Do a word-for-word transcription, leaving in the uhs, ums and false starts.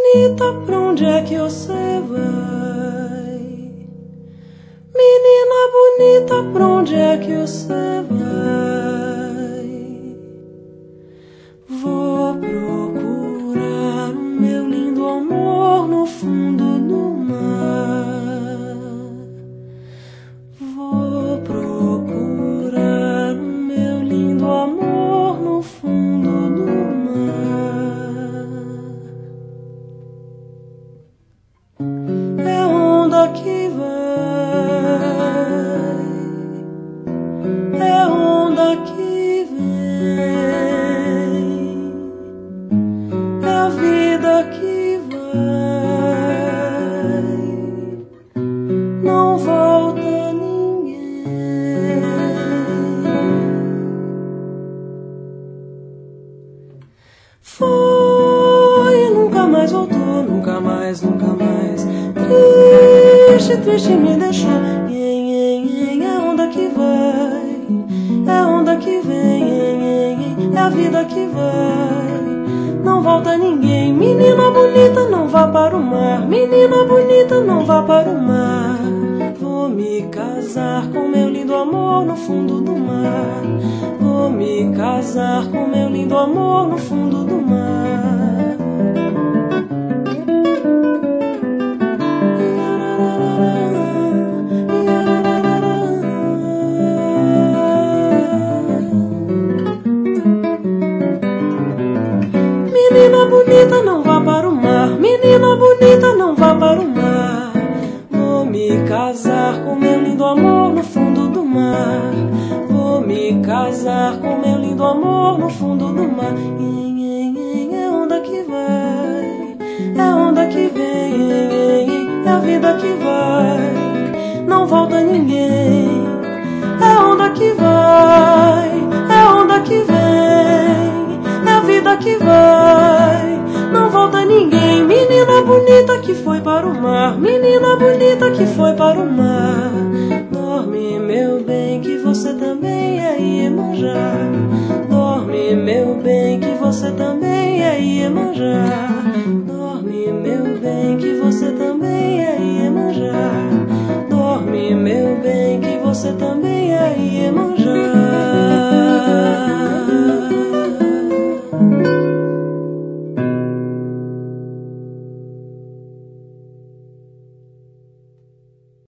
bonita, pra onde é que você vai? Menina bonita, pra onde é que você vai? Vou procurar o meu lindo amor no fundo do mar. Vou procurar o meu lindo amor no fundo do mar. É onda que vai, é onda que vem, é a vida que vai, não volta ninguém. Foi e nunca mais voltou, nunca mais, nunca mais. Triste, triste me deixou. É onda que vai, é onda que vem, é a vida que vai, não volta ninguém. Menina bonita, não vá para o mar. Menina bonita, não vá para o mar. Vou me casar com meu lindo amor no fundo do mar. Vou me casar com meu lindo amor no fundo do mar. Menina bonita, não vá para o mar. Menina bonita, não vá para o mar. Vou me casar com meu lindo amor no fundo do mar. Vou me casar com meu lindo amor no fundo do mar. É onda que vai, é onda que vem, é a vida que vai, não volta ninguém. É onda que vai, é onda que vem, é a vida que vai, não volta ninguém. Menina bonita que foi para o mar. Menina bonita que foi para o mar. Dorme, meu bem, que você também é Iemanjá. Dorme, meu bem, que você também é Iemanjá. Dorme, meu bem, que você também é Iemanjá. Dorme, meu bem, que você também é Iemanjá.